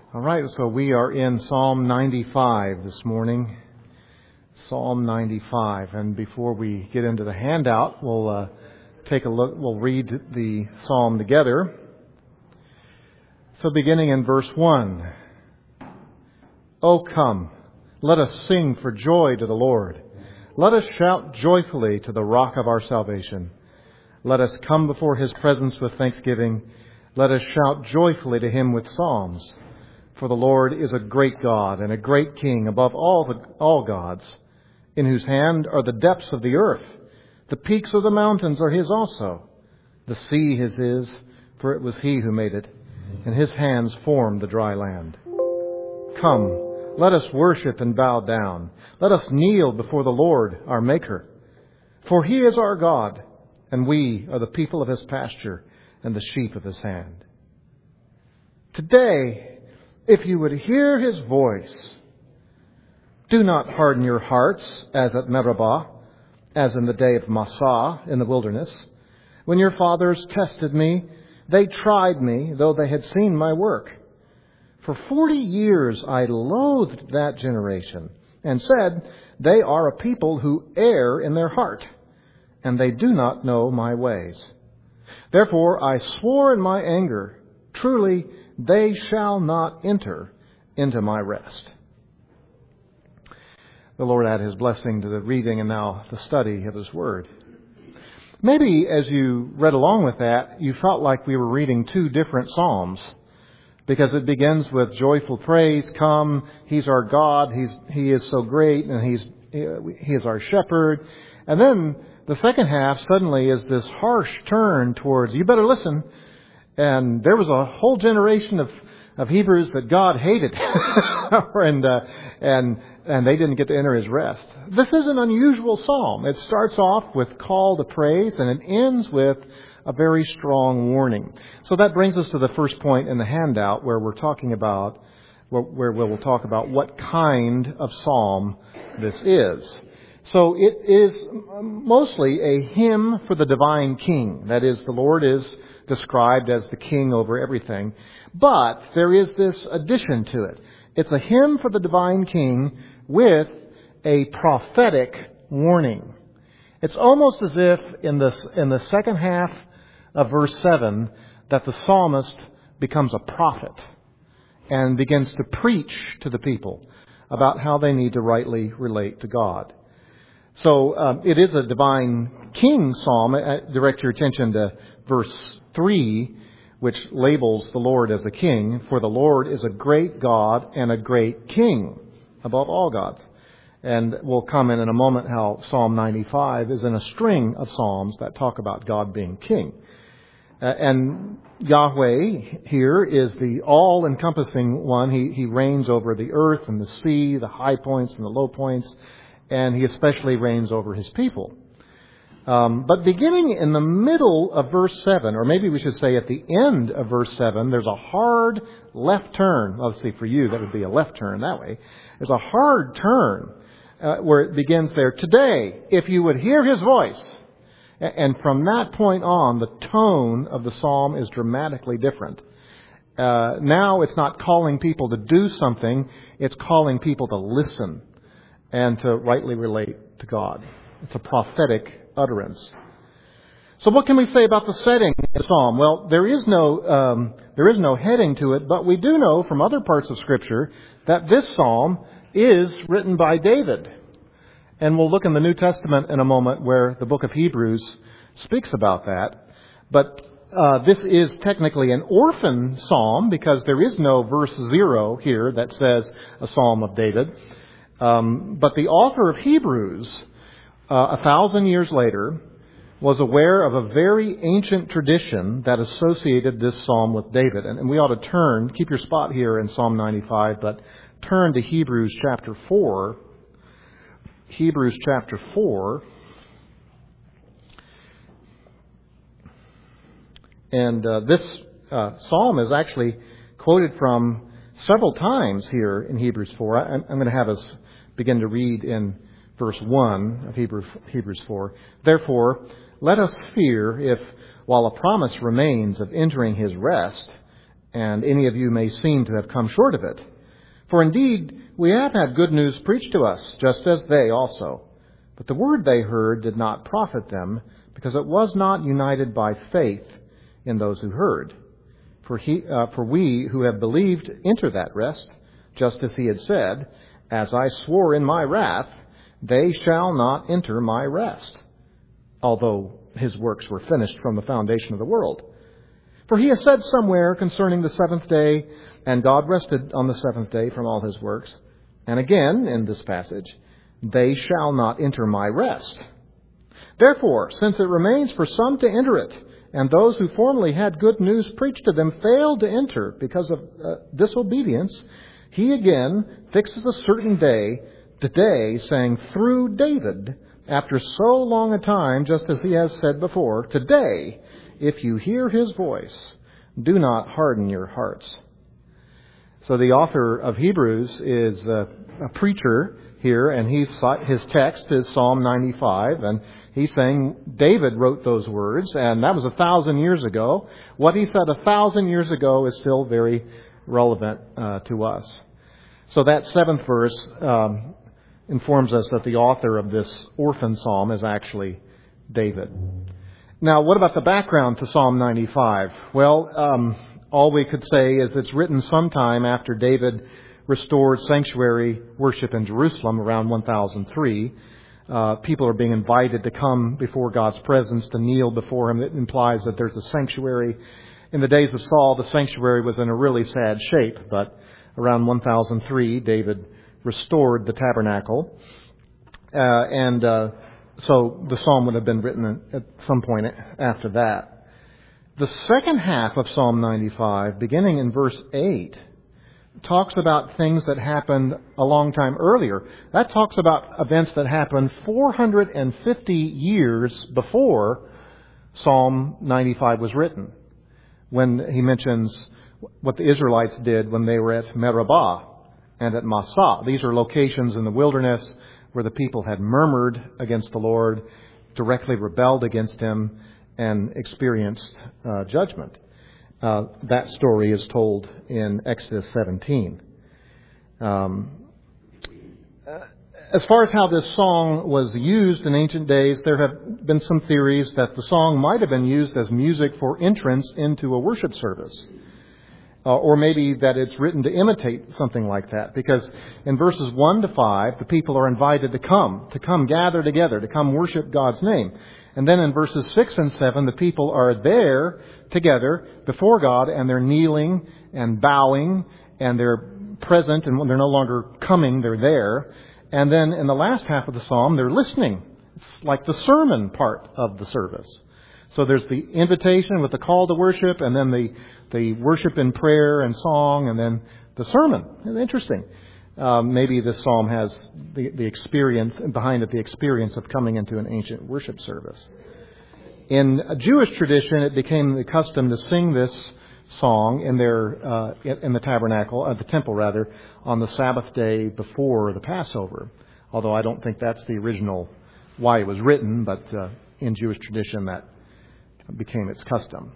All right, so we are in Psalm 95 this morning. Psalm 95. And before we get into the handout, we'll take a look, we'll read the psalm together. So beginning in verse 1. O come, let us sing for joy to the Lord. Let us shout joyfully to the rock of our salvation. Let us come before His presence with thanksgiving. Let us shout joyfully to Him with psalms. For the Lord is a great God and a great King above all gods, in whose hand are the depths of the earth. The peaks of the mountains are His also. The sea is, for it was He who made it, and His hands formed the dry land. Come, let us worship and bow down. Let us kneel before the Lord, our Maker. For He is our God, and we are the people of His pasture and the sheep of His hand. Today, if you would hear His voice, do not harden your hearts as at Meribah, as in the day of Massah in the wilderness. When your fathers tested me, they tried me, though they had seen my work. For 40 years I loathed that generation and said, they are a people who err in their heart, and they do not know my ways. Therefore I swore in my anger, truly they shall not enter into my rest. The Lord add His blessing to the reading and now the study of His Word. Maybe as you read along with that, you felt like we were reading two different psalms, because it begins with joyful praise. Come, He's our God. He is so great, and He is our shepherd. And then the second half suddenly is this harsh turn towards, you better listen. And there was a whole generation of Hebrews that God hated, and they didn't get to enter His rest. This is an unusual psalm. It starts off with call to praise, and it ends with a very strong warning. So that brings us to the first point in the handout, where we'll talk about what kind of psalm this is. So it is mostly a hymn for the divine King. That is, the Lord is described as the King over everything. But there is this addition to it. It's a hymn for the divine King with a prophetic warning. It's almost as if in the second half of verse 7 that the psalmist becomes a prophet and begins to preach to the people about how they need to rightly relate to God. So it is a divine King psalm. Direct your attention to verse 3, which labels the Lord as a king. For the Lord is a great God and a great King above all gods. And we'll comment in a moment how Psalm 95 is in a string of psalms that talk about God being king. And Yahweh here is the all-encompassing one. He reigns over the earth and the sea, the high points and the low points, and He especially reigns over His people. But beginning in the middle of verse 7, or maybe we should say at the end of verse 7, there's a hard left turn. Let's see, for you, that would be a left turn that way. There's a hard turn where it begins there. Today, if you would hear His voice. And from that point on, the tone of the psalm is dramatically different. Now it's not calling people to do something. It's calling people to listen and to rightly relate to God. It's a prophetic utterance. So what can we say about the setting of the psalm? Well, there is no heading to it, but we do know from other parts of Scripture that this psalm is written by David. And we'll look in the New Testament in a moment where the book of Hebrews speaks about that. But this is technically an orphan psalm because there is no verse 0 here that says a psalm of David. But the author of Hebrews, 1,000 years later, was aware of a very ancient tradition that associated this psalm with David. And we ought to keep your spot here in Psalm 95, but turn to Hebrews chapter 4. Hebrews chapter 4. And this psalm is actually quoted from several times here in Hebrews 4. I'm going to have us begin to read in verse 1 of Hebrews 4. Therefore, let us fear if, while a promise remains of entering His rest, and any of you may seem to have come short of it. For indeed, we have had good news preached to us, just as they also. But the word they heard did not profit them, because it was not united by faith in those who heard. For we who have believed enter that rest, just as he had said, as I swore in my wrath, they shall not enter my rest, although his works were finished from the foundation of the world. For he has said somewhere concerning the seventh day, and God rested on the seventh day from all his works. And again, in this passage, they shall not enter my rest. Therefore, since it remains for some to enter it, and those who formerly had good news preached to them failed to enter because of disobedience, he again fixes a certain day, today, saying through David, after so long a time, just as he has said before, today, if you hear his voice, do not harden your hearts. So the author of Hebrews is a preacher here, and his text is Psalm 95, and he's saying David wrote those words, and that was 1,000 years ago. What he said 1,000 years ago is still very relevant to us. So that seventh verse informs us that the author of this orphan psalm is actually David. Now, what about the background to Psalm 95? Well, all we could say is it's written sometime after David restored sanctuary worship in Jerusalem around 1003. People are being invited to come before God's presence, to kneel before him. It implies that there's a sanctuary. In the days of Saul, the sanctuary was in a really sad shape, but around 1003, David restored the tabernacle. So the psalm would have been written at some point after that. The second half of Psalm 95, beginning in verse 8, talks about things that happened a long time earlier. That talks about events that happened 450 years before Psalm 95 was written, when he mentions what the Israelites did when they were at Meribah and at Massah. These are locations in the wilderness where the people had murmured against the Lord, directly rebelled against him, and experienced judgment. That story is told in Exodus 17. As far as how this song was used in ancient days, there have been some theories that the song might have been used as music for entrance into a worship service. Or maybe that it's written to imitate something like that. Because in verses 1 to 5, the people are invited to come gather together, to come worship God's name. And then in verses 6 and 7, the people are there together before God, and they're kneeling and bowing, and they're present, and when they're no longer coming, they're there. And then in the last half of the psalm, they're listening. It's like the sermon part of the service. So there's the invitation with the call to worship, and then the worship in prayer and song, and then the sermon. It's interesting. Maybe this psalm has the experience, behind it, the experience of coming into an ancient worship service. In a Jewish tradition, it became the custom to sing this song in the tabernacle, the temple rather, on the Sabbath day before the Passover. Although I don't think that's the original why it was written, but in Jewish tradition that became its custom.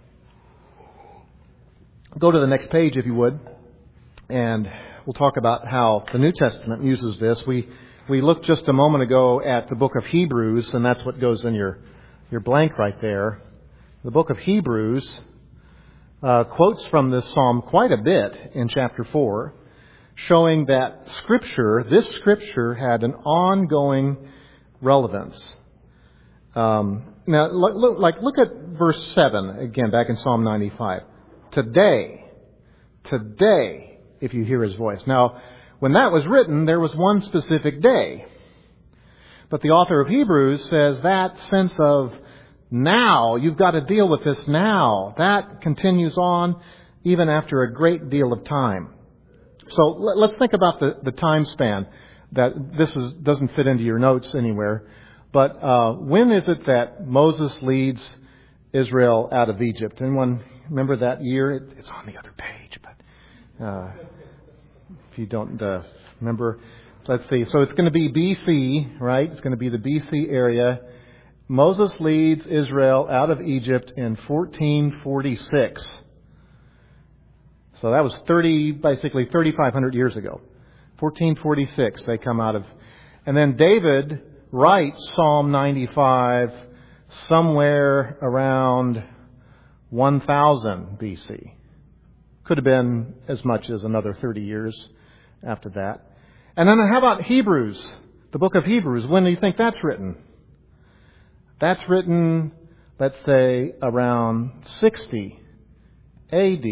Go to the next page, if you would, and we'll talk about how the New Testament uses this. We looked just a moment ago at the book of Hebrews, and that's what goes in your blank right there. The book of Hebrews quotes from this psalm quite a bit in chapter 4, showing that this Scripture had an ongoing relevance. Now, look at verse 7, again, back in Psalm 95. Today, if you hear his voice. Now, when that was written, there was one specific day. But the author of Hebrews says that sense of now, you've got to deal with this now, that continues on even after a great deal of time. So let's think about the time span. That this doesn't fit into your notes anywhere. But when is it that Moses leads Israel out of Egypt? Anyone remember that year? It's on the other page, but if you don't remember, let's see. So it's going to be BC, right? It's going to be the BC area. Moses leads Israel out of Egypt in 1446. So that was basically 3,500 years ago. 1446 they come out of. And then David writes Psalm 95 somewhere around 1000 BC. Could have been as much as another 30 years after that. And then how about Hebrews? The book of Hebrews. When do you think that's written? That's written, let's say, around 60 AD.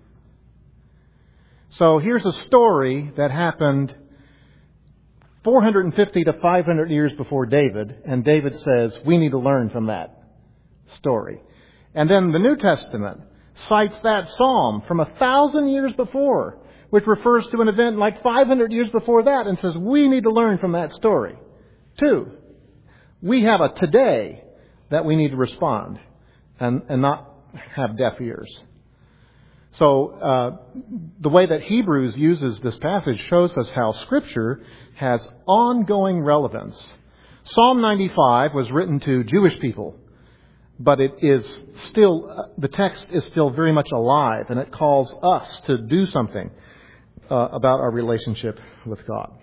So here's a story that happened 450 to 500 years before David, and David says, we need to learn from that story. And then the New Testament cites that psalm from 1,000 years before, which refers to an event like 500 years before that, and says, we need to learn from that story. 2, we have a today that we need to respond and not have deaf ears. So the way that Hebrews uses this passage shows us how Scripture has ongoing relevance. Psalm 95 was written to Jewish people, but it is still, the text is still very much alive, and it calls us to do something about our relationship with God.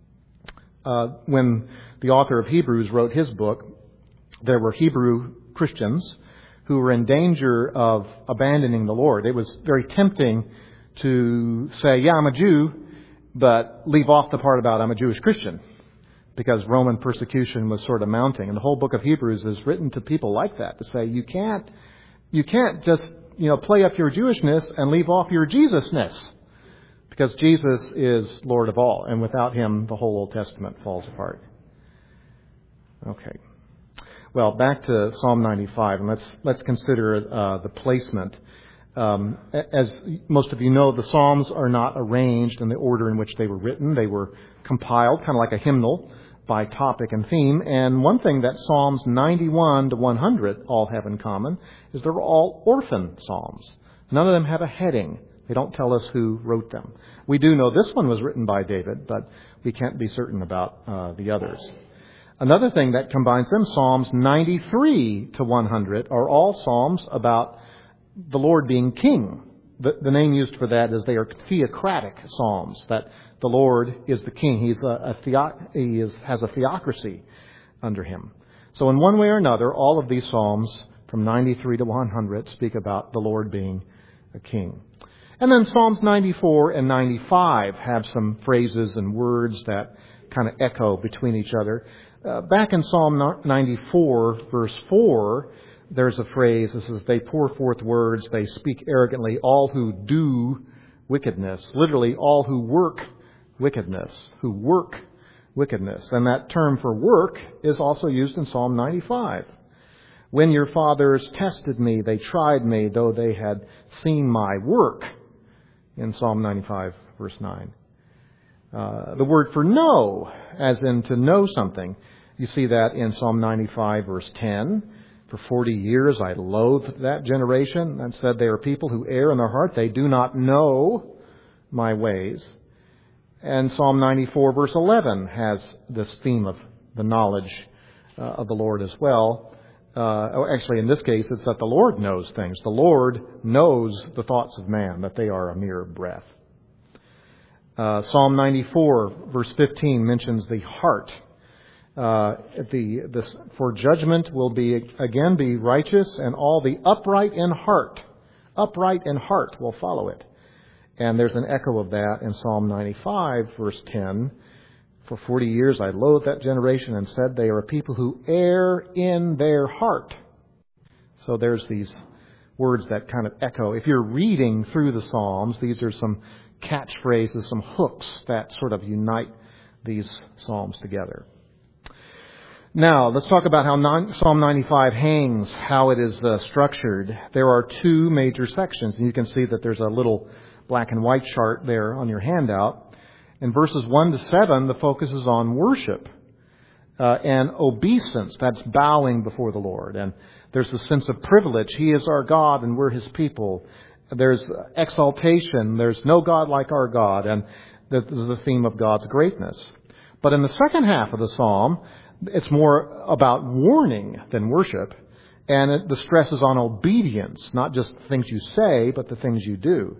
When the author of Hebrews wrote his book, there were Hebrew Christians who were in danger of abandoning the Lord. It was very tempting to say, yeah, I'm a Jew, but leave off the part about I'm a Jewish Christian, because Roman persecution was sort of mounting. And the whole book of Hebrews is written to people like that, to say you can't just, play up your Jewishness and leave off your Jesusness, because Jesus is Lord of all, and without him the whole Old Testament falls apart. Okay. Well, back to Psalm 95, and let's consider the placement. As most of you know, the Psalms are not arranged in the order in which they were written. They were compiled, kind of like a hymnal, by topic and theme. And one thing that Psalms 91 to 100 all have in common is they're all orphan psalms. None of them have a heading. They don't tell us who wrote them. We do know this one was written by David, but we can't be certain about the others. Another thing that combines them, Psalms 93 to 100, are all psalms about the Lord being king. The name used for that is they are theocratic psalms, that the Lord is the king. He has a theocracy under him. So in one way or another, all of these psalms from 93 to 100 speak about the Lord being a king. And then Psalms 94 and 95 have some phrases and words that kind of echo between each other. Back in Psalm 94, verse 4, there's a phrase that says, they pour forth words, they speak arrogantly, all who do wickedness. Literally, all who work wickedness. And that term for work is also used in Psalm 95. When your fathers tested me, they tried me, though they had seen my work, in Psalm 95, verse 9. The word for know, as in to know something, you see that in Psalm 95, verse 10. For 40 years I loathed that generation, and said they are people who err in their heart. They do not know my ways. And Psalm 94, verse 11 has this theme of the knowledge of the Lord as well. Actually, in this case, it's that the Lord knows things. The Lord knows the thoughts of man, that they are a mere breath. Psalm 94, verse 15, mentions the heart. For judgment will be righteous, and all the upright in heart will follow it. And there's an echo of that in Psalm 95, verse 10. For 40 years I loathed that generation, and said they are a people who err in their heart. So there's these words that kind of echo. If you're reading through the Psalms, these are some catchphrases, some hooks that sort of unite these Psalms together. Now, let's talk about how Psalm 95 hangs, how it is structured. There are two major sections, and you can see that there's a little black and white chart there on your handout. In verses 1 to 7, the focus is on worship and obeisance. That's bowing before the Lord. And there's a sense of privilege. He is our God, and we're His people. There's exaltation. There's no God like our God. And the theme of God's greatness. But in the second half of the psalm, it's more about warning than worship. And the stress is on obedience, not just the things you say, but the things you do.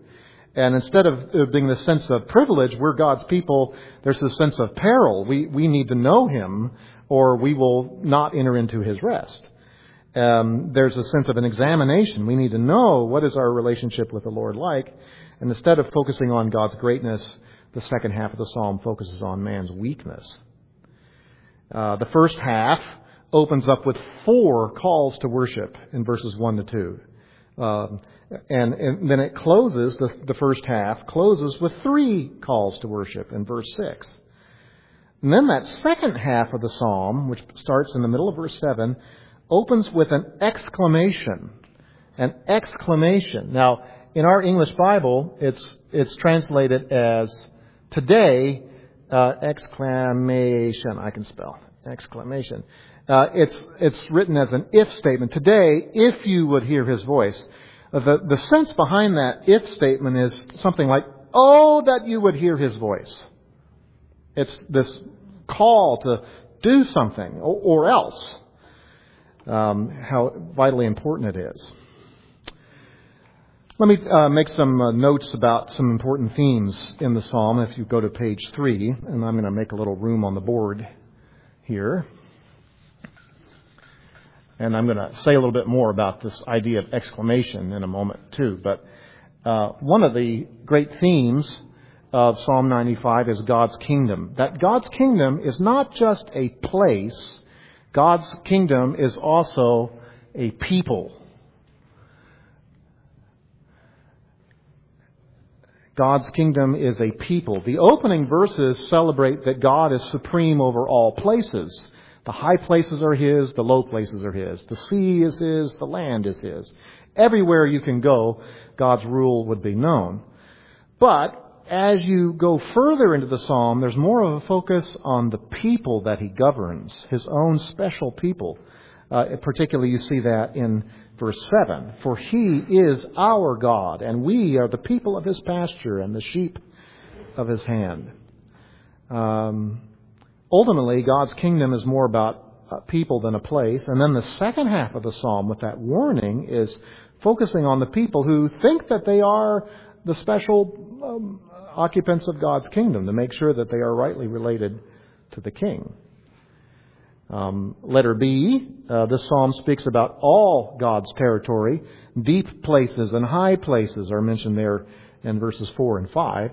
And instead of there being the sense of privilege, we're God's people, there's this sense of peril. We need to know Him, or we will not enter into His rest. There's a sense of an examination. We need to know what is our relationship with the Lord like. And instead of focusing on God's greatness, the second half of the psalm focuses on man's weakness. The first half opens up with 4 calls to worship in verses 1 to 2. And then it closes, the first half closes with 3 calls to worship in verse 6. And then that second half of the psalm, which starts in the middle of verse 7, opens with an exclamation. An exclamation. Now, in our English Bible, it's translated as today, exclamation. I can spell exclamation. It's written as an if statement. Today, if you would hear His voice. The sense behind that if statement is something like, oh, that you would hear His voice. It's this call to do something or else. How vitally important it is. Let me make some notes about some important themes in the psalm. If you go to page 3, and I'm going to make a little room on the board here. And I'm going to say a little bit more about this idea of exclamation in a moment too. But one of the great themes of Psalm 95 is God's kingdom. That God's kingdom is not just a place. God's kingdom is also a people. God's kingdom is a people. The opening verses celebrate that God is supreme over all places. The high places are His, the low places are His. The sea is His, the land is His. Everywhere you can go, God's rule would be known. But as you go further into the psalm, there's more of a focus on the people that He governs, His own special people. Particularly you see that in verse 7. For He is our God, and we are the people of His pasture and the sheep of His hand. Ultimately, God's kingdom is more about people than a place. And then the second half of the psalm with that warning is focusing on the people who think that they are the special occupants of God's kingdom, to make sure that they are rightly related to the King. Letter B, this psalm speaks about all God's territory. Deep places and high places are mentioned there in verses 4 and 5.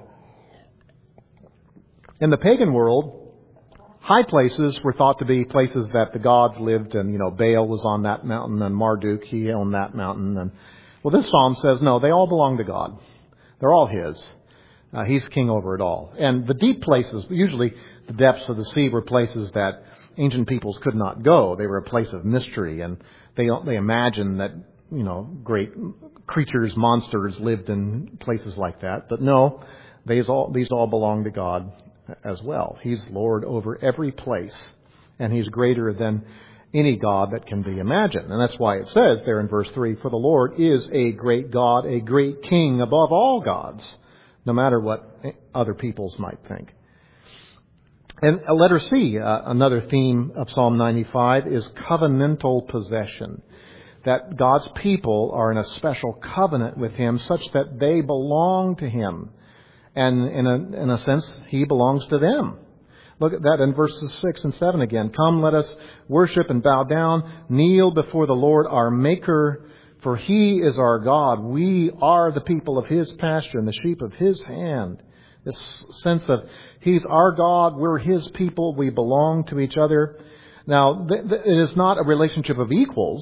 In the pagan world, high places were thought to be places that the gods lived in. You know, Baal was on that mountain, and Marduk, he owned that mountain. And well, this psalm says, no, they all belong to God. They're all His. He's king over it all. And the deep places, usually the depths of the sea, were places that ancient peoples could not go. They were a place of mystery, and they imagined that, you know, great creatures, monsters lived in places like that. But no, these all belong to God as well. He's Lord over every place, and He's greater than any God that can be imagined. And that's why it says there in verse 3, for the Lord is a great God, a great King above all gods, no matter what other peoples might think. And letter C, another theme of Psalm 95 is covenantal possession. That God's people are in a special covenant with Him such that they belong to Him. And in a sense, He belongs to them. Look at that in verses 6 and 7 again. Come, let us worship and bow down, kneel before the Lord our Maker, for He is our God. We are the people of His pasture and the sheep of His hand. This sense of He's our God, we're His people, we belong to each other. Now, it is not a relationship of equals.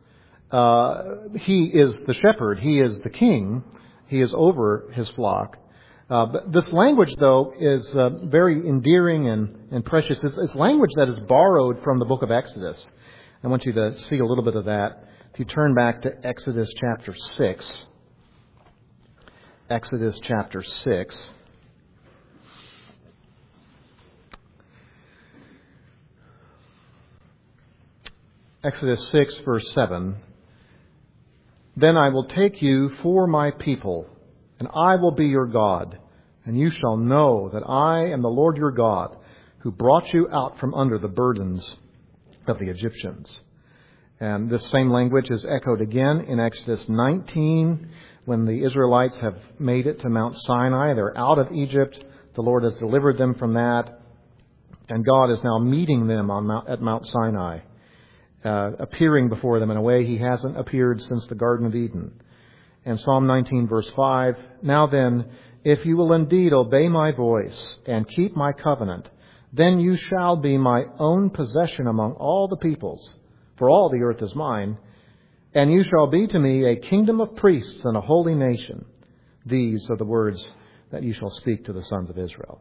He is the shepherd, He is the king, He is over His flock. But this language, though, is very endearing and precious. It's language that is borrowed from the book of Exodus. I want you to see a little bit of that. If you turn back to Exodus chapter 6. Exodus chapter 6. Exodus 6, verse 7. Then I will take you for my people, and I will be your God, and you shall know that I am the Lord your God, who brought you out from under the burdens of the Egyptians. And this same language is echoed again in Exodus 19 when the Israelites have made it to Mount Sinai. They're out of Egypt. The Lord has delivered them from that. And God is now meeting them at Mount Sinai, appearing before them in a way He hasn't appeared since the Garden of Eden. And Psalm 19 verse 5, "Now then, if you will indeed obey my voice and keep my covenant, then you shall be my own possession among all the peoples, for all the earth is mine, and you shall be to me a kingdom of priests and a holy nation. These are the words that you shall speak to the sons of Israel."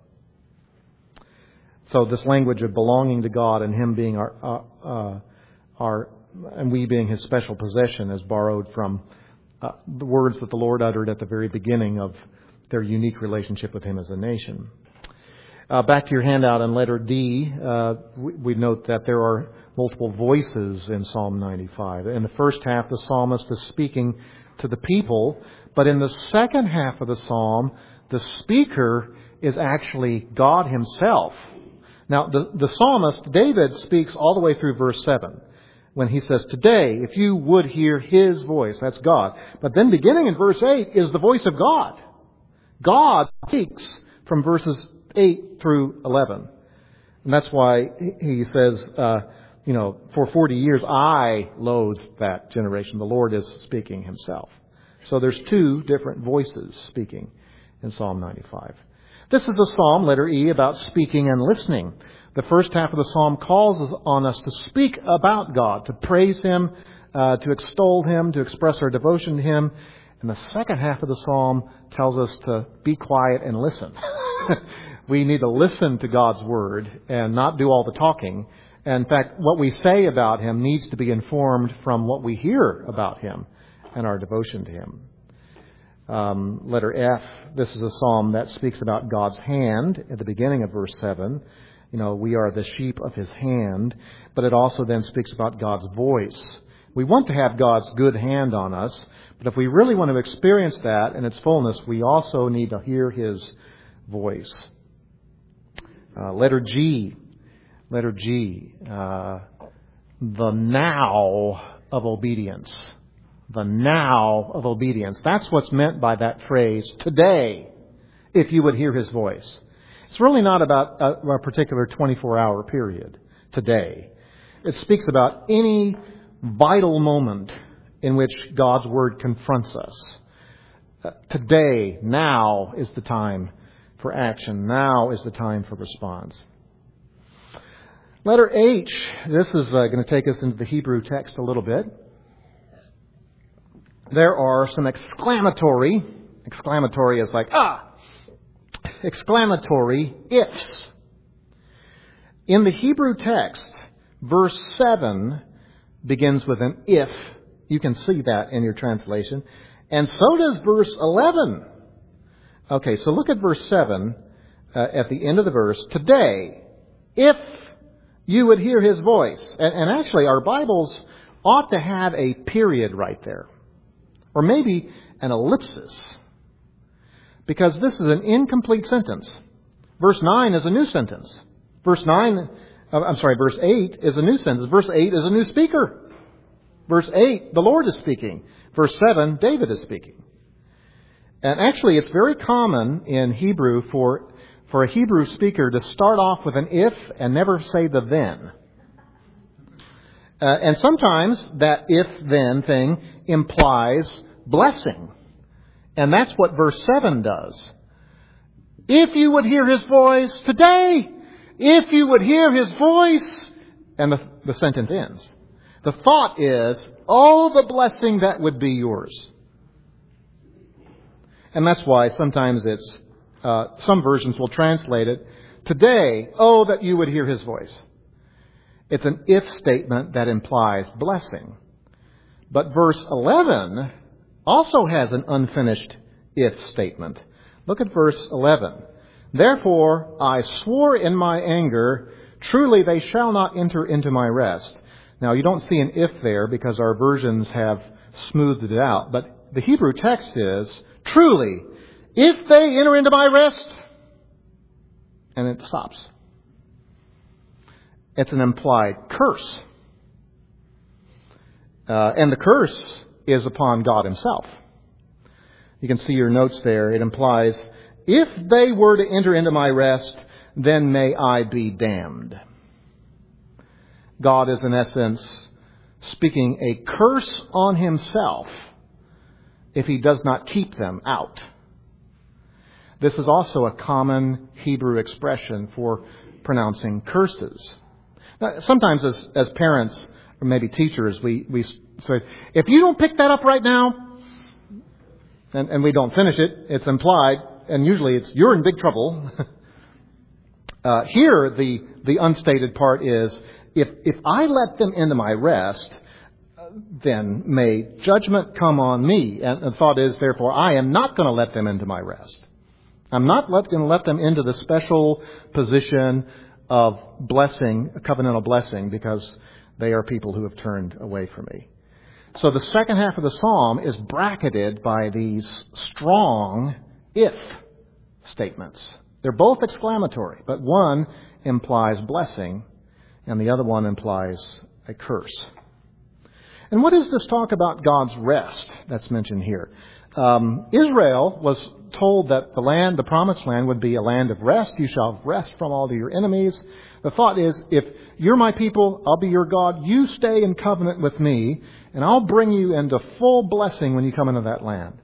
So this language of belonging to God and Him being and we being His special possession is borrowed from the words that the Lord uttered at the very beginning of their unique relationship with Him as a nation. Back to your handout in letter D, we note that there are multiple voices in Psalm 95. In the first half, the psalmist is speaking to the people, but in the second half of the psalm, the speaker is actually God Himself. Now, the psalmist, David, speaks all the way through verse 7 when he says, "Today, if you would hear His voice," that's God. But then beginning in verse 8 is the voice of God. God speaks from verses 8 through 11. And that's why he says, for 40 years I loathed that generation. The Lord is speaking Himself. So there's two different voices speaking in Psalm 95. This is a psalm, letter E, about speaking and listening. The first half of the psalm calls on us to speak about God, to praise Him, to extol Him, to express our devotion to Him. And the second half of the psalm tells us to be quiet and listen. We need to listen to God's Word and not do all the talking. And in fact, what we say about Him needs to be informed from what we hear about Him and our devotion to Him. Letter F, this is a psalm that speaks about God's hand at the beginning of verse 7. We are the sheep of His hand. But it also then speaks about God's voice. We want to have God's good hand on us. But if we really want to experience that in its fullness, we also need to hear His voice. Letter G. The now of obedience. The now of obedience. That's what's meant by that phrase, "today, if you would hear His voice." It's really not about a particular 24-hour period, today. It speaks about any vital moment in which God's Word confronts us. Today, now is the time for action. Now is the time for response. Letter H. This is going to take us into the Hebrew text a little bit. There are some exclamatory is like, exclamatory ifs. In the Hebrew text, verse 7 begins with an if. You can see that in your translation. And so does verse 11. Okay, so look at verse 7 at the end of the verse. "Today, if you would hear His voice." And actually, our Bibles ought to have a period right there. Or maybe an ellipsis. Because this is an incomplete sentence. Verse 9 is a new sentence. Verse 8 is a new sentence. Verse 8 is a new speaker. Verse 8, the Lord is speaking. Verse 7, David is speaking. And actually, it's very common in Hebrew for a Hebrew speaker to start off with an if and never say the then. And sometimes that if-then thing implies blessing. And that's what verse 7 does. If you would hear His voice today, if you would hear His voice, and the sentence ends. The thought is, oh, the blessing that would be yours. And that's why sometimes it's, some versions will translate it, today, oh, that you would hear His voice. It's an if statement that implies blessing. But verse 11 also has an unfinished if statement. Look at verse 11. "Therefore I swore in my anger, truly they shall not enter into my rest." Now you don't see an if there because our versions have smoothed it out. But the Hebrew text is, "Truly, if they enter into my rest," and it stops. It's an implied curse. And the curse is upon God himself. You can see your notes there. It implies, if they were to enter into my rest, then may I be damned. God is in essence speaking a curse on himself if he does not keep them out. This is also a common Hebrew expression for pronouncing curses. Now, sometimes as parents or maybe teachers, we say, if you don't pick that up right now, and we don't finish it, it's implied, and usually it's, you're in big trouble. Here, the unstated part is, if I let them into my rest, then may judgment come on me. And the thought is, therefore, I am not going to let them into my rest. I'm not going to let them into the special position of blessing, covenantal blessing, because they are people who have turned away from me. So the second half of the psalm is bracketed by these strong if statements. They're both exclamatory, but one implies blessing and the other one implies a curse. And what is this talk about God's rest that's mentioned here? Israel was told that the promised land would be a land of rest. You shall rest from all of your enemies. The thought is, if you're my people, I'll be your God. You stay in covenant with me, and I'll bring you into full blessing when you come into that land.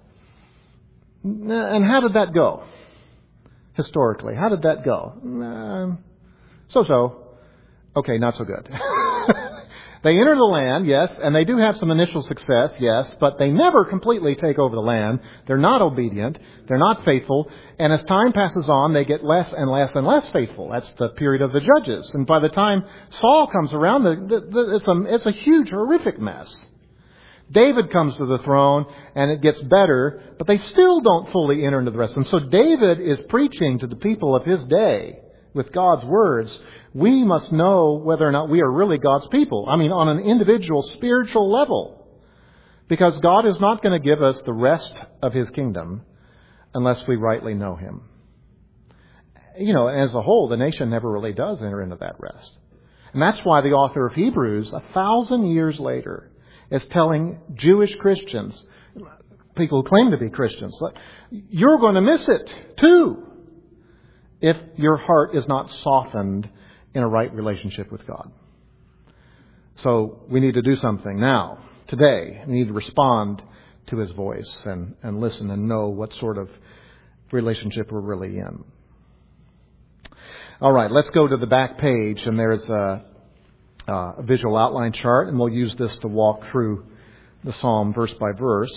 And how did that go? Historically, how did that go? So-so. Okay, not so good. They enter the land, yes, and they do have some initial success, yes, but they never completely take over the land. They're not obedient. They're not faithful. And as time passes on, they get less and less and less faithful. That's the period of the judges. And by the time Saul comes around, it's a huge, horrific mess. David comes to the throne, and it gets better, but they still don't fully enter into the rest. And so David is preaching to the people of his day with God's words. We must know whether or not we are really God's people. I mean, on an individual spiritual level. Because God is not going to give us the rest of his kingdom unless we rightly know him. You know, as a whole, the nation never really does enter into that rest. And that's why the author of Hebrews, 1,000 years later, is telling Jewish Christians, people who claim to be Christians, you're going to miss it too if your heart is not softened in a right relationship with God. So we need to do something now, today. We need to respond to his voice and listen and know what sort of relationship we're really in. All right, let's go to the back page, and there's a visual outline chart, and we'll use this to walk through the psalm verse by verse.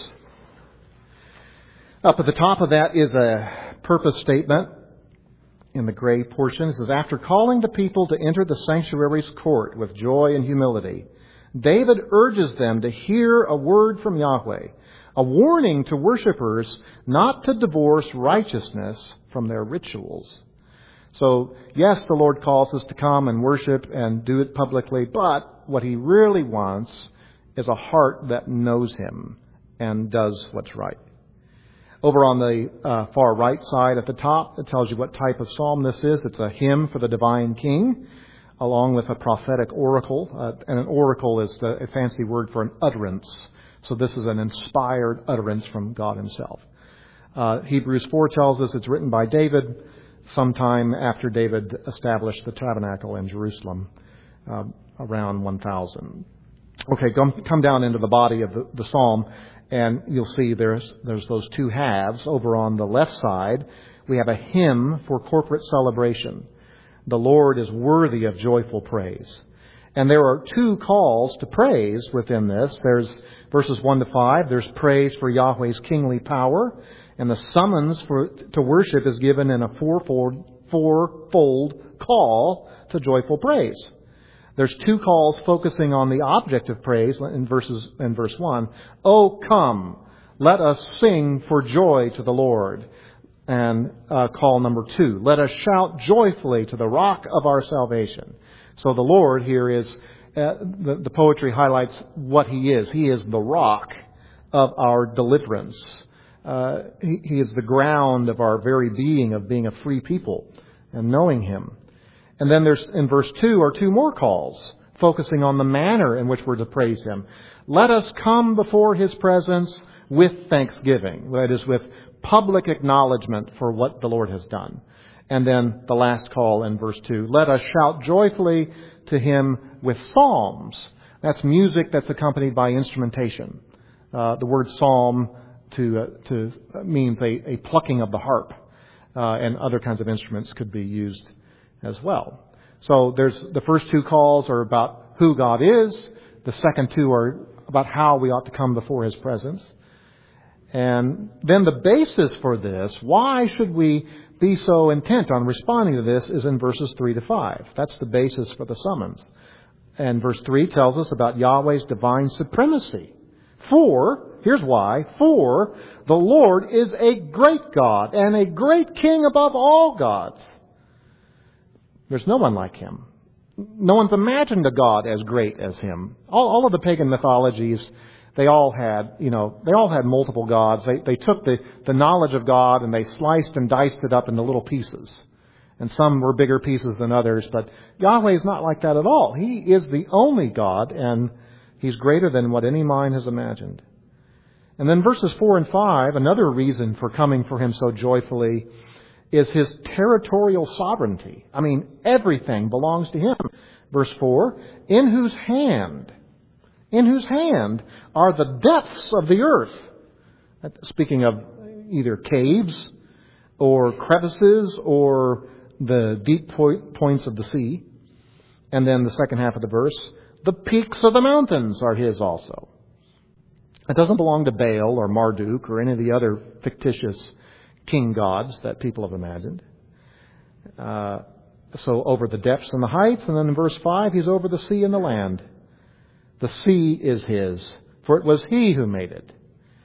Up at the top of that is a purpose statement in the gray portion. It says, after calling the people to enter the sanctuary's court with joy and humility, David urges them to hear a word from Yahweh, a warning to worshipers not to divorce righteousness from their rituals. So, yes, the Lord calls us to come and worship and do it publicly, but what he really wants is a heart that knows him and does what's right. Over on the far right side at the top, it tells you what type of psalm this is. It's a hymn for the divine king, along with a prophetic oracle. And an oracle is a fancy word for an utterance. So this is an inspired utterance from God himself. Hebrews 4 tells us it's written by David sometime after David established the tabernacle in Jerusalem, around 1000. Okay, come down into the body of the psalm. And you'll see there's those two halves. Over on the left side, we have a hymn for corporate celebration. The Lord is worthy of joyful praise. And there are two calls to praise within this. There's verses 1 to 5. There's praise for Yahweh's kingly power. And the summons to worship is given in a fourfold call to joyful praise. There's two calls focusing on the object of praise in verse 1. Oh, come, let us sing for joy to the Lord. And call number 2. Let us shout joyfully to the rock of our salvation. So the Lord here is, the poetry highlights what he is. He is the rock of our deliverance. He is the ground of our very being, of being a free people and knowing him. And then there's, in verse 2, are two more calls focusing on the manner in which we're to praise Him. Let us come before His presence with thanksgiving. That is, with public acknowledgement for what the Lord has done. And then the last call in verse 2. Let us shout joyfully to Him with psalms. That's music that's accompanied by instrumentation. The word psalm means a plucking of the harp. And other kinds of instruments could be used as well. So the first two calls are about who God is. The second two are about how we ought to come before His presence. And then the basis for this, why should we be so intent on responding to this, is in verses 3 to 5. That's the basis for the summons. And verse 3 tells us about Yahweh's divine supremacy. Here's why. For the Lord is a great God and a great King above all gods. There's no one like Him. No one's imagined a God as great as Him. All of the pagan mythologies, they all had multiple gods. They took the knowledge of God and they sliced and diced it up into little pieces. And some were bigger pieces than others, but Yahweh is not like that at all. He is the only God, and He's greater than what any mind has imagined. And then verses 4 and 5, another reason for coming for Him so joyfully is His territorial sovereignty. I mean, everything belongs to Him. Verse 4, in whose hand are the depths of the earth. Speaking of either caves or crevices or the deep points of the sea. And then the second half of the verse, the peaks of the mountains are His also. It doesn't belong to Baal or Marduk or any of the other fictitious king gods that people have imagined. So over the depths and the heights. And then in verse 5, He's over the sea and the land. The sea is His, for it was He who made it.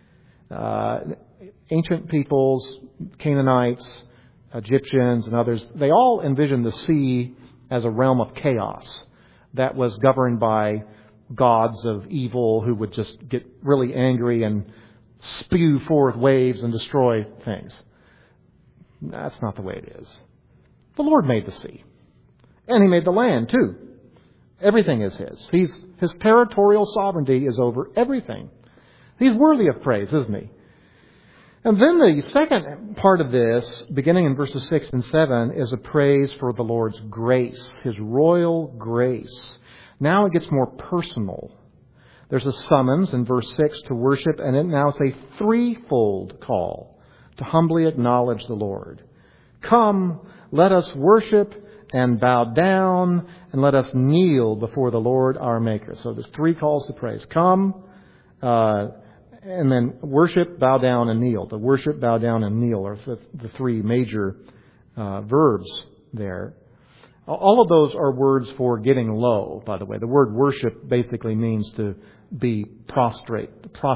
Ancient peoples, Canaanites, Egyptians and others, they all envisioned the sea as a realm of chaos that was governed by gods of evil who would just get really angry and spew forth waves and destroy things. That's not the way it is. The Lord made the sea. And He made the land too. Everything is His. His territorial sovereignty is over everything. He's worthy of praise, isn't He? And then the second part of this, beginning in verses 6 and 7, is a praise for the Lord's grace, His royal grace. Now it gets more personal. There's a summons in verse 6 to worship, and now it's a threefold call to humbly acknowledge the Lord. Come, let us worship and bow down, and let us kneel before the Lord our Maker. So there's three calls to praise. Come, and then worship, bow down, and kneel. The worship, bow down, and kneel are the three major verbs there. All of those are words for getting low, by the way. The word worship basically means to be prostrate.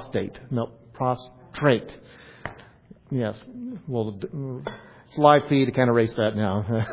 Yes. Well, it's live feed. I can't erase that now.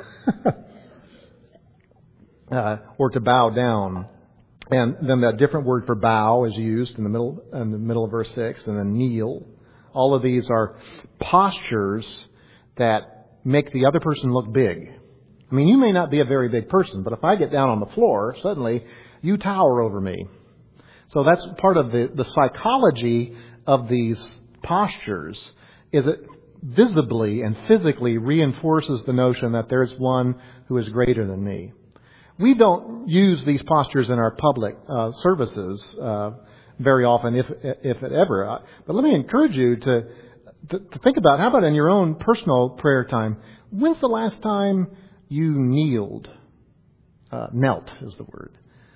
Or to bow down. And then that different word for bow is used in the middle of verse 6, and then kneel. All of these are postures that make the other person look big. I mean, you may not be a very big person, but if I get down on the floor, suddenly you tower over me. So that's part of the psychology of these postures, is it visibly and physically reinforces the notion that there's one who is greater than me. We don't use these postures in our public services very often, if it ever. But let me encourage you to think about, how about in your own personal prayer time, when's the last time you kneeled? Knelt is the word.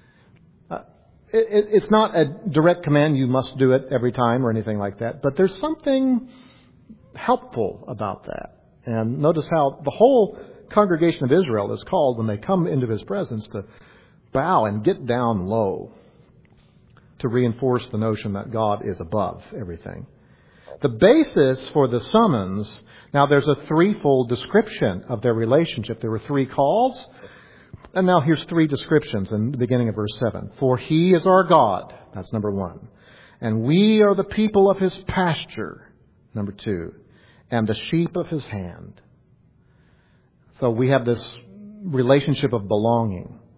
It's not a direct command, you must do it every time or anything like that, but there's something helpful about that. And notice how the whole congregation of Israel is called, when they come into His presence, to bow and get down low, to reinforce the notion that God is above everything. The basis for the summons, now there's a threefold description of their relationship. There were three calls, and now here's three descriptions in the beginning of verse 7. For He is our God, that's number 1. And we are the people of His pasture, number 2. And the sheep of His hand. So we have this relationship of belonging.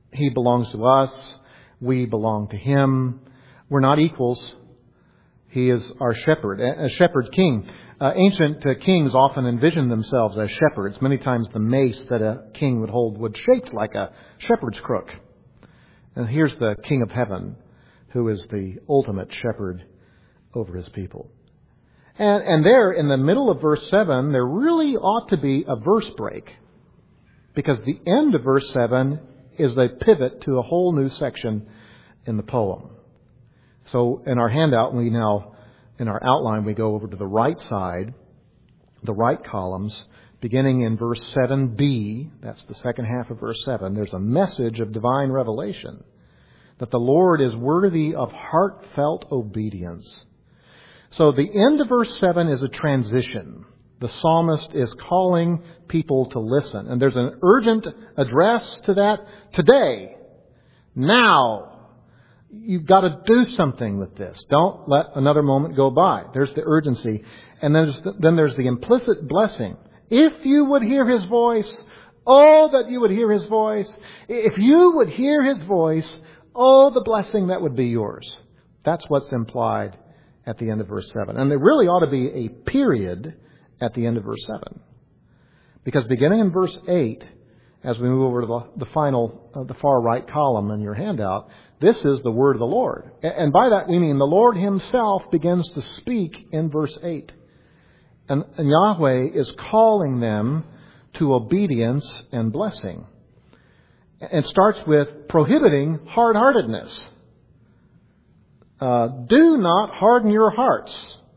He belongs to us. We belong to Him. We're not equals. He is our shepherd, a shepherd king. Ancient kings often envisioned themselves as shepherds. Many times the mace that a king would hold would shaped like a shepherd's crook. And here's the King of Heaven, who is the ultimate shepherd over His people. And there, in the middle of verse 7, there really ought to be a verse break. Because the end of verse 7 is the pivot to a whole new section in the poem. So in our handout, in our outline, we go over to the right side, the right columns, beginning in verse 7b. That's the second half of verse 7. There's a message of divine revelation that the Lord is worthy of heartfelt obedience. So the end of verse 7 is a transition. The psalmist is calling people to listen. And there's an urgent address to that. Today, now, you've got to do something with this. Don't let another moment go by. There's the urgency. And then there's the implicit blessing. If you would hear His voice, oh, that you would hear His voice. If you would hear His voice, oh, the blessing that would be yours. That's what's implied at the end of verse 7. And there really ought to be a period at the end of verse 7. Because beginning in verse 8, as we move over to the far right column in your handout, this is the word of the Lord. And by that we mean the Lord Himself begins to speak in verse 8. And Yahweh is calling them to obedience and blessing. It starts with prohibiting hard-heartedness. Do not harden your hearts.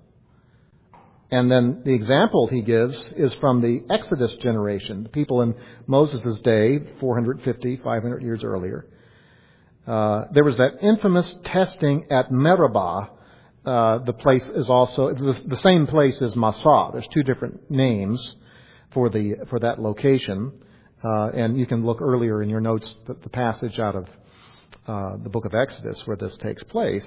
And then the example He gives is from the Exodus generation, the people in Moses' day, 450, 500 years earlier. There was that infamous testing at Meribah. The place is also the same place as Massah. There's two different names for that location, and you can look earlier in your notes the passage out of the book of Exodus where this takes place.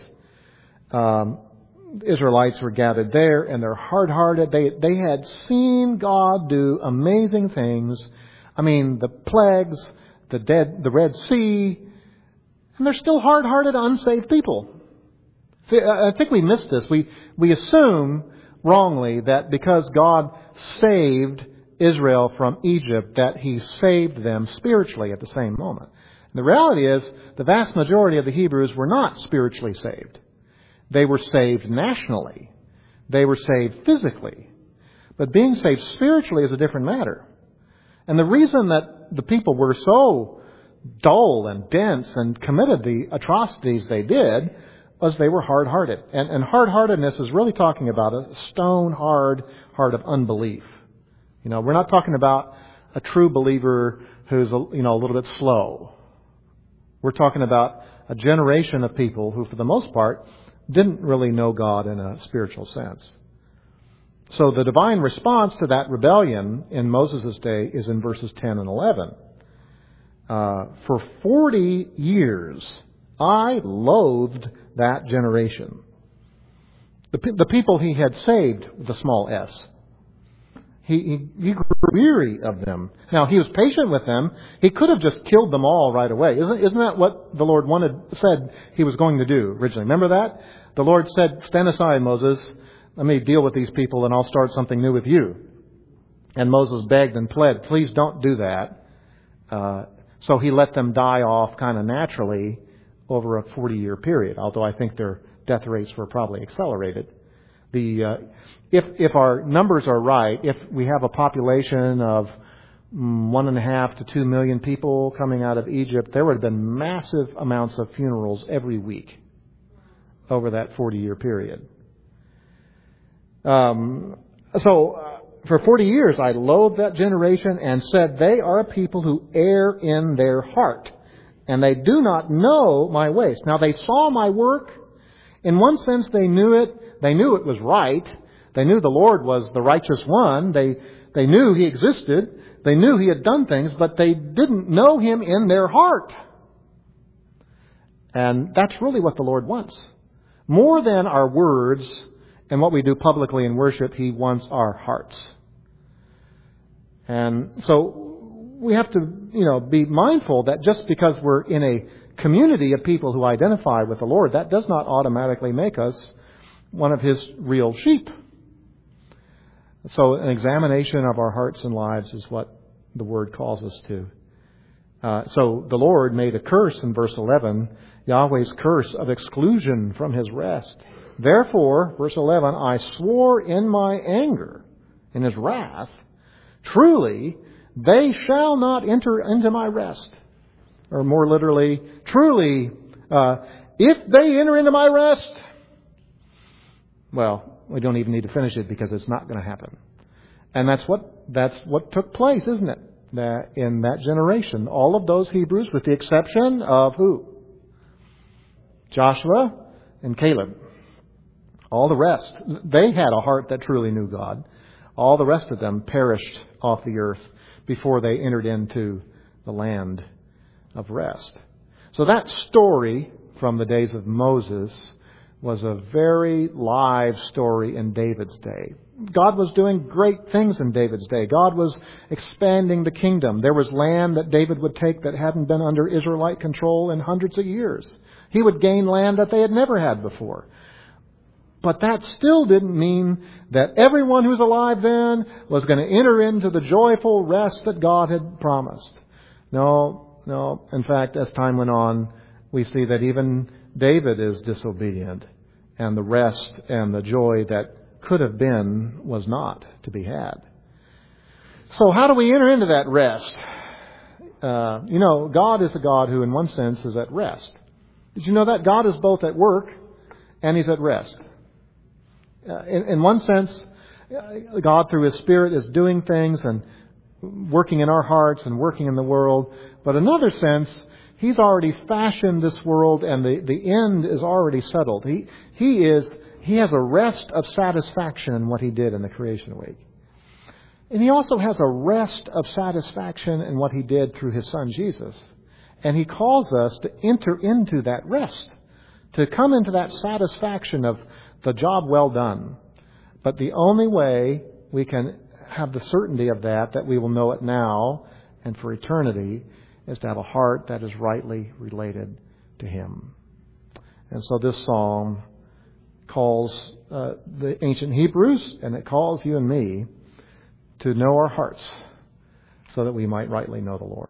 Israelites were gathered there, and they're hard-hearted. They had seen God do amazing things. I mean, the plagues, the Red Sea, and they're still hard-hearted, unsaved people. I think we missed this. We assume wrongly that because God saved Israel from Egypt, that He saved them spiritually at the same moment. And the reality is, the vast majority of the Hebrews were not spiritually saved. They were saved nationally. They were saved physically. But being saved spiritually is a different matter. And the reason that the people were so dull and dense and committed the atrocities they did was they were hard-hearted. And hard-heartedness is really talking about a stone-hard heart of unbelief. We're not talking about a true believer who's a little bit slow. We're talking about a generation of people who, for the most part, didn't really know God in a spiritual sense. So the divine response to that rebellion in Moses' day is in verses 10 and 11. For 40 years, I loathed that generation. The people He had saved with a small s. He grew weary of them. Now, He was patient with them. He could have just killed them all right away. Isn't that what the Lord said He was going to do originally? Remember that? The Lord said, stand aside, Moses. Let me deal with these people and I'll start something new with you. And Moses begged and pled, please don't do that. So He let them die off kind of naturally over a 40-year period, although I think their death rates were probably accelerated. If our numbers are right, if we have a population of 1.5 to 2 million people coming out of Egypt, there would have been massive amounts of funerals every week over that 40-year period. For 40 years I loathed that generation and said, they are a people who err in their heart, and they do not know my ways. Now they saw my work. In one sense they knew it. They knew it was right. They knew the Lord was the righteous one. They knew He existed. They knew He had done things, but they didn't know Him in their heart. And that's really what the Lord wants. More than our words and what we do publicly in worship, He wants our hearts. And so we have to be mindful that just because we're in a community of people who identify with the Lord, that does not automatically make us one of His real sheep. So an examination of our hearts and lives is what the Word calls us to. So the Lord made a curse in verse 11, Yahweh's curse of exclusion from His rest. Therefore, verse 11, I swore in my anger, in His wrath, truly, they shall not enter into my rest. Or more literally, truly, if they enter into my rest, well, we don't even need to finish it because it's not going to happen. And that's what took place, isn't it? In that generation. All of those Hebrews, with the exception of who? Joshua and Caleb. All the rest, they had a heart that truly knew God. All the rest of them perished off the earth before they entered into the land of rest. So that story from the days of Moses was a very live story in David's day. God was doing great things in David's day. God was expanding the kingdom. There was land that David would take that hadn't been under Israelite control in hundreds of years. He would gain land that they had never had before. But that still didn't mean that everyone who was alive then was going to enter into the joyful rest that God had promised. No. In fact, as time went on, we see that even David is disobedient, and the rest and the joy that could have been was not to be had. So how do we enter into that rest? God is a God who in one sense is at rest. Did you know that? God is both at work and He's at rest. In one sense, God through His Spirit is doing things and working in our hearts and working in the world. But in another sense, He's already fashioned this world and the end is already settled. He has a rest of satisfaction in what He did in the creation week. And He also has a rest of satisfaction in what He did through His Son Jesus. And He calls us to enter into that rest, to come into that satisfaction of the job well done. But the only way we can have the certainty of that we will know it now and for eternity, is to have a heart that is rightly related to Him. And so this psalm calls the ancient Hebrews, and it calls you and me to know our hearts so that we might rightly know the Lord.